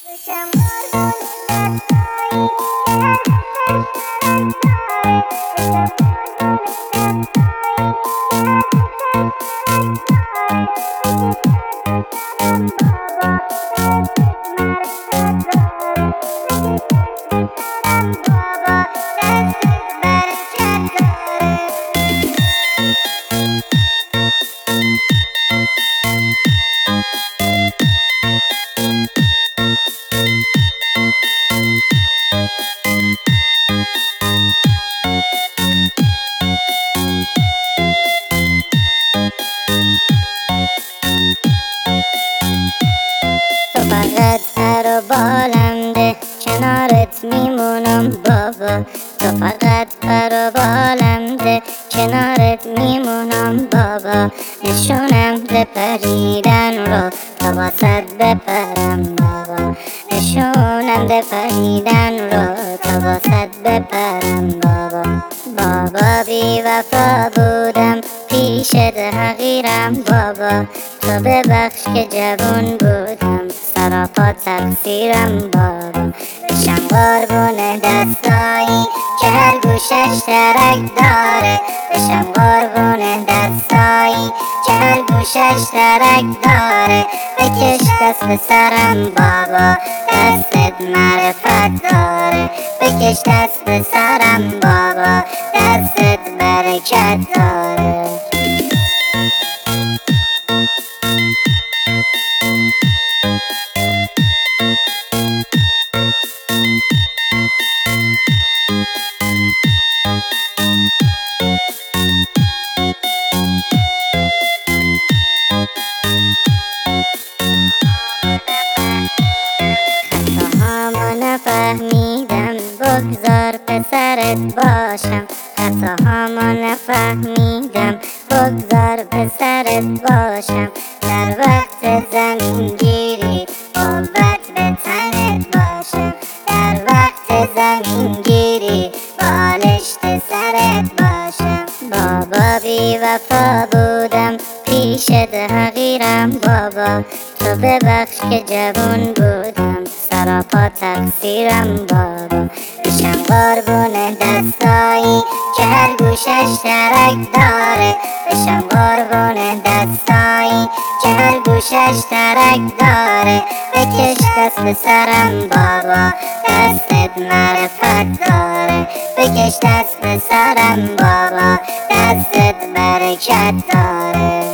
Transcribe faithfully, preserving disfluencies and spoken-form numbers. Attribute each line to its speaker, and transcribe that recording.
Speaker 1: فقط سر و بالم ده کنارت میمونم بابا، تو فقط سر و بالم ده کنارت میمونم بابا. نشونم ده پریدن رو تا واسد بپرم بابا، نشونم ده پریدن رو تا واسد بپرم بابا. بابا بی وفا بودم پیشت حقیرم بابا، تو ببخش که جوون بودم سراپا تقصیرم بابا. بشم قربون دستایی که هر گوشش ترک داره، بشم قربون دستایی که هر گوشش ترک داره. بکش دست به سرم بابا دستت معرفت داره، بکش دست به سرم بابا دستت برکت داره. نفهمیدم بگذار پسرت باشم، خطاهامو نفهمیدم بگذار پسرت باشم. در وقت زمین گیری قوت به تنت باشم، در وقت زمین گیری بالشت سرت باشم. بابا بی وفا بودم پیشت حقیرم بابا، تو ببخش که جوون بودم سراپا تقصیرم بابا. بشم قربون دستایی که هر گوشش ترک داره، بشم قربون دستایی که هر گوشش ترک داره. بکش دست به سرم بابا دستت معرفت داره، بکش دست به سرم بابا دستت برکت داره.